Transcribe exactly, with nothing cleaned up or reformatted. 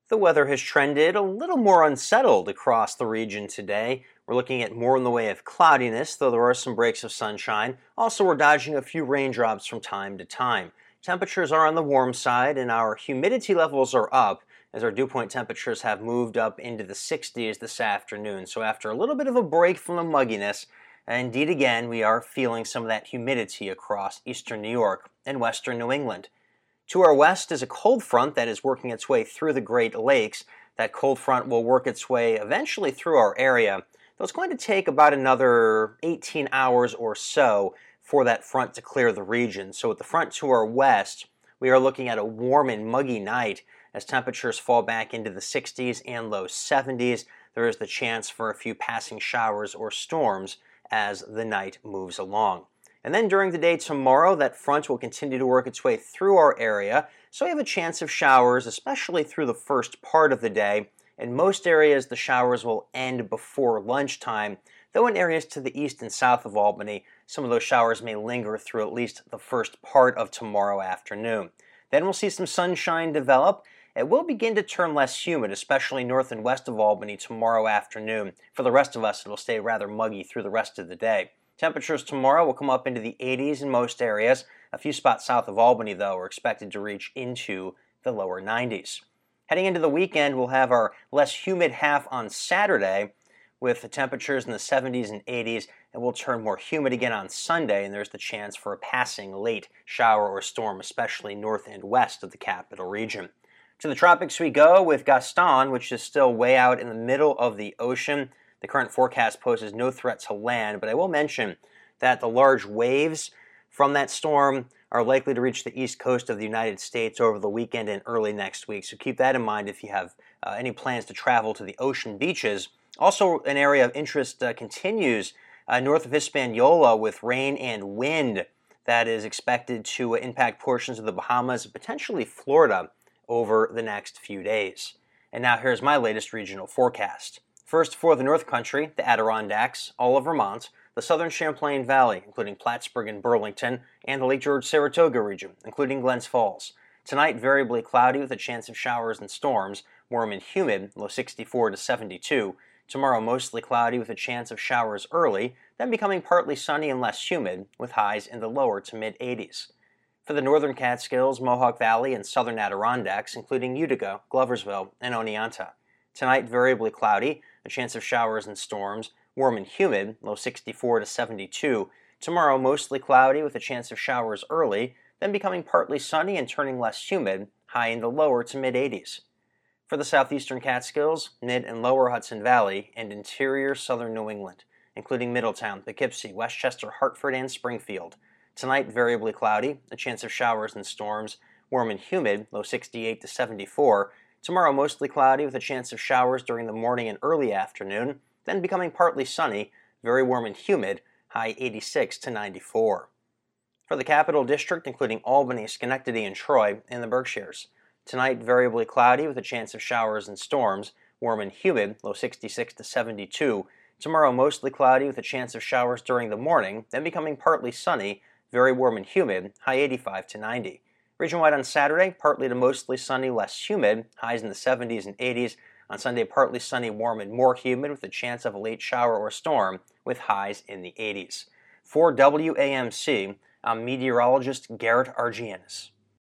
The weather has trended a little more unsettled across the region today. We're looking at more in the way of cloudiness, though there are some breaks of sunshine. Also, we're dodging a few raindrops from time to time. Temperatures are on the warm side, and our humidity levels are up as our dew point temperatures have moved up into the sixties this afternoon. So after a little bit of a break from the mugginess, indeed again, we are feeling some of that humidity across eastern New York and western New England. To our west is a cold front that is working its way through the Great Lakes. That cold front will work its way eventually through our area, though it's going to take about another eighteen hours or so for that front to clear the region. So with the front to our west, we are looking at a warm and muggy night as temperatures fall back into the sixties and low seventies. There is the chance for a few passing showers or storms as the night moves along. And then during the day tomorrow, that front will continue to work its way through our area, so we have a chance of showers, especially through the first part of the day. In most areas, the showers will end before lunchtime, though in areas to the east and south of Albany, some of those showers may linger through at least the first part of tomorrow afternoon. Then we'll see some sunshine develop. It will begin to turn less humid, especially north and west of Albany tomorrow afternoon. For the rest of us, it'll stay rather muggy through the rest of the day. Temperatures tomorrow will come up into the eighties in most areas. A few spots south of Albany, though, are expected to reach into the lower nineties. Heading into the weekend, we'll have our less humid half on Saturday with the temperatures in the seventies and eighties. It will turn more humid again on Sunday, and there's the chance for a passing late shower or storm, especially north and west of the capital region. To the tropics we go with Gaston, which is still way out in the middle of the ocean. The current forecast poses no threat to land, but I will mention that the large waves from that storm are likely to reach the east coast of the United States over the weekend and early next week. So keep that in mind if you have uh, any plans to travel to the ocean beaches. Also, an area of interest uh, continues uh, north of Hispaniola with rain and wind that is expected to impact portions of the Bahamas and potentially Florida over the next few days. And now here's my latest regional forecast. First, for the North Country, the Adirondacks, all of Vermont, the southern Champlain Valley, including Plattsburgh and Burlington, and the Lake George-Saratoga region, including Glens Falls. Tonight, variably cloudy with a chance of showers and storms, warm and humid, low sixty-four to seventy-two. Tomorrow, mostly cloudy with a chance of showers early, then becoming partly sunny and less humid, with highs in the lower to mid-eighties. For the northern Catskills, Mohawk Valley, and southern Adirondacks, including Utica, Gloversville, and Oneonta. Tonight, variably cloudy, a chance of showers and storms, warm and humid, low sixty-four to seventy-two. Tomorrow, mostly cloudy with a chance of showers early, then becoming partly sunny and turning less humid, high in the lower to mid-eighties. For the southeastern Catskills, mid and lower Hudson Valley, and interior southern New England, including Middletown, Poughkeepsie, Westchester, Hartford, and Springfield. Tonight, variably cloudy, a chance of showers and storms, warm and humid, low sixty-eight to seventy-four. Tomorrow, mostly cloudy with a chance of showers during the morning and early afternoon, then becoming partly sunny, very warm and humid, high eighty-six to ninety-four. For the Capital District, including Albany, Schenectady, and Troy, and the Berkshires. Tonight, variably cloudy with a chance of showers and storms, warm and humid, low sixty-six to seventy-two. Tomorrow, mostly cloudy with a chance of showers during the morning, then becoming partly sunny, very warm and humid, high eighty-five to ninety. Region-wide on Saturday, partly to mostly sunny, less humid, highs in the seventies and eighties. On Sunday, partly sunny, warm, and more humid with a chance of a late shower or storm with highs in the eighties. For W A M C, I'm meteorologist Garrett Argianis.